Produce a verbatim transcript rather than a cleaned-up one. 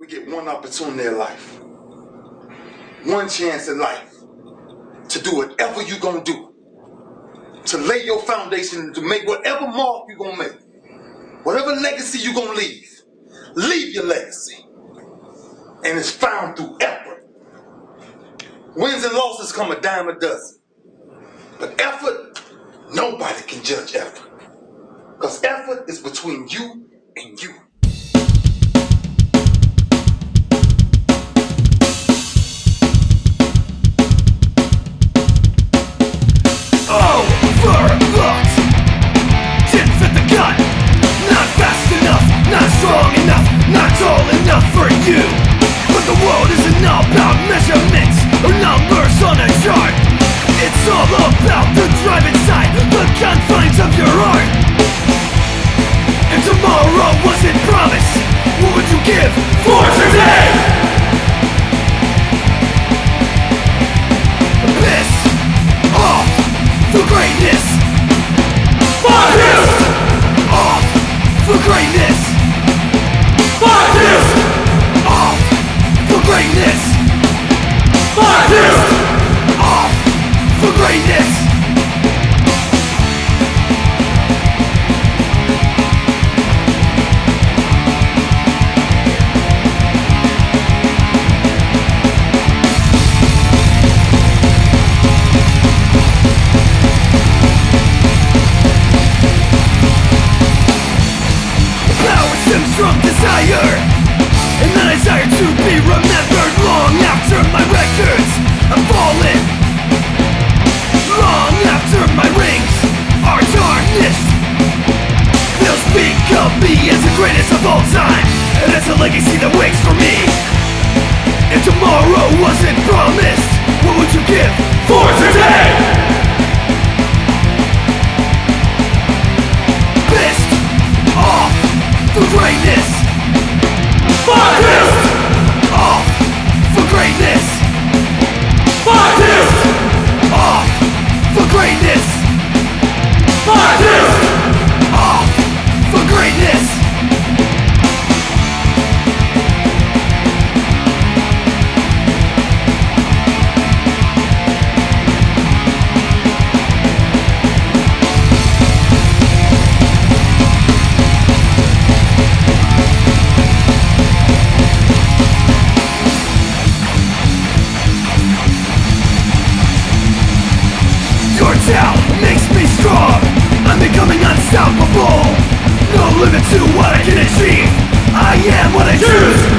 We get one opportunity in life, one chance in life to do whatever you're gonna do, to lay your foundation, to make whatever mark you're gonna make, whatever legacy you're gonna leave. Leave your legacy, and it's found through effort. Wins and losses come a dime a dozen, but effort, nobody can judge effort, because effort is between you and you. Overlooked, didn't fit the gun, not fast enough, not strong enough, not tall enough for you. But the world isn't all about measurements or numbers on a chart. It's all about the drive inside the confines of your heart. If tomorrow wasn't promised, what would you give for today? Pissed off for greatness, pissed off for greatness, pissed off for greatness, pissed off for greatness. From desire, and the desire to be remembered long after my records have fallen, long after my rings are tarnished. They'll speak of me as the greatest of all time, and as a legacy that waits for me. If tomorrow wasn't promised, what would you give for today? For greatness, pissed off for greatness, pissed off for greatness, pissed off for greatness. Doubt makes me strong. I'm becoming unstoppable. No limit to what I can achieve. I am what I choose.